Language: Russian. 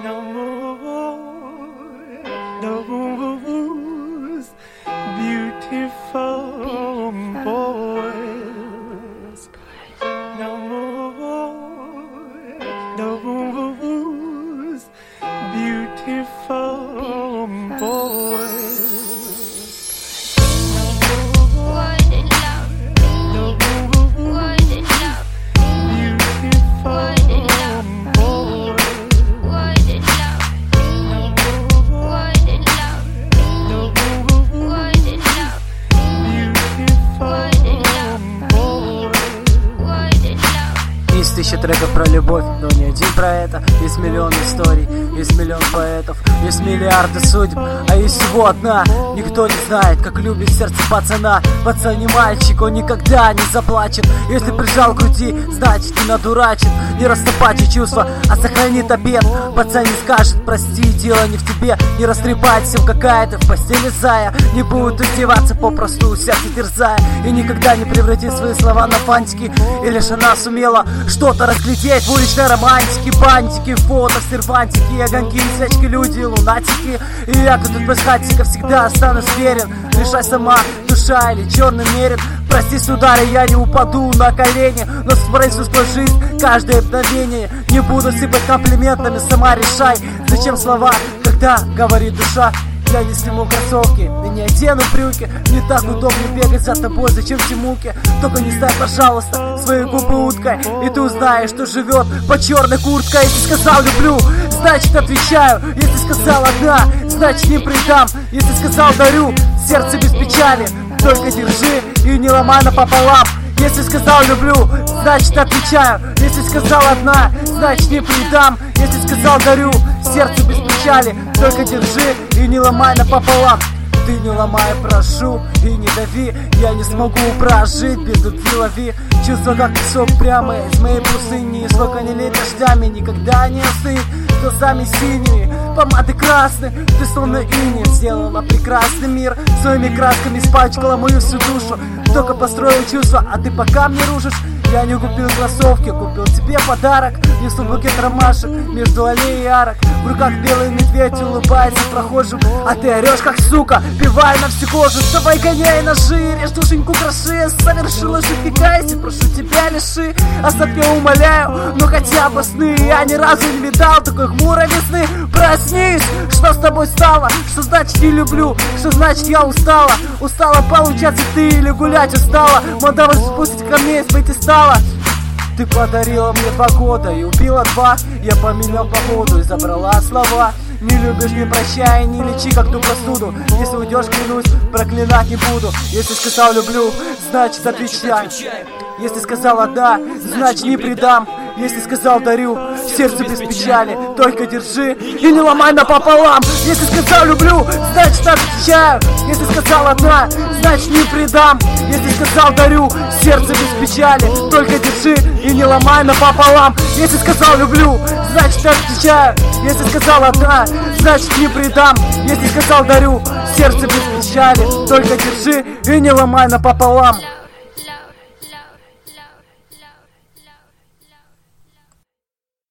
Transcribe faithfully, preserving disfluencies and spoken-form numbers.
No more, no more beautiful boys. No more, no more beautiful boys. Есть тысяча треков про любовь, но не один про это. Есть миллион историй, есть миллион поэтов, есть миллиарды судеб, а есть всего одна. Никто не знает, как любит сердце пацана. Пацан не мальчик, он никогда не заплачет. Если прижал к груди, значит не надурачит. Не растопать чувства, а сохранит обед. Пацан не скажет, прости, дело не в тебе. Не растрепать всем, какая ты в постели зая. Не будет издеваться, попросту сердце терзая. И никогда не превратит свои слова на фантики. И лишь она сумела что-то разглядеть в уличной романтике. Бантики, фото, сервантики, огоньки, свечки, люди, лунатики. И я, кто тут без хатика, всегда останусь верен. Решай сама, душа или черный мерин. Прости, сударь, я не упаду на колени, но спросу свою жизнь каждое мгновение. Не буду сыпать комплиментами, сама решай. Зачем слова, когда говорит душа? Я не сниму кроссовки и не одену брюки. Не так удобно бегать за тобой, зачем те муки? Только не ставь, пожалуйста, свои губы уткой. И ты узнаешь, что живет под черной курткой. Если сказал люблю, значит отвечаю. Если сказал одна, значит не предам. Если сказал дарю, сердце без печали, только держи и не ломай напополам. Если сказал люблю, значит отвечаю. Если сказал одна, значит не предам. Если сказал дарю, сердце без печали, только держи и не ломай напополам. Ты не ломай, прошу, и не дави. Я не смогу прожить без любви, лови. Чувства как песок прямо из моей пустыни. Сколько не лей дождями, никогда не остынет. Глазами синими, помады красные. Ты словно иней сделала прекрасный мир. Своими красками испачкала мою всю душу. Только построил чувства, а ты пока мне рушишь. Я не купил кроссовки, купил тебе подарок. Несу букет ромашек между аллеей и арок. В руках белый медведь улыбается прохожим, а ты орешь как сука, пивай на всю кожу. Вставай, гоняй ножи, режь душеньку кроши. Совершила ошибки, кайся, прошу тебя лиши. Оставь, я умоляю, но хотя бы сны. Я ни разу не видал такой хмурой весны. Проснись, что с тобой стало? Что значит не люблю? Что значит я устала? Устала получаться ты или гулять устала? Мадам, спустить ко мне, выйти стала. Ты подарила мне два года и убила два. Я поменял погоду и забрала слова. Не любишь, не прощай, не лечи как ту простуду. Если уйдешь, клянусь, проклинать не буду. Если сказал люблю, значит отвечай. Если сказала да, значит не предам. Если сказал дарю, сердце без печали, только держи и не ломай напополам. Если сказал люблю, значит отвечаю. Если сказал одна, значит не предам. Если сказал дарю, сердце без печали, только держи и не ломай напополам. Если сказал люблю, значит отвечаю. Если сказал одна, значит не предам. Если сказал дарю, сердце без печали, только держи и не ломай напополам.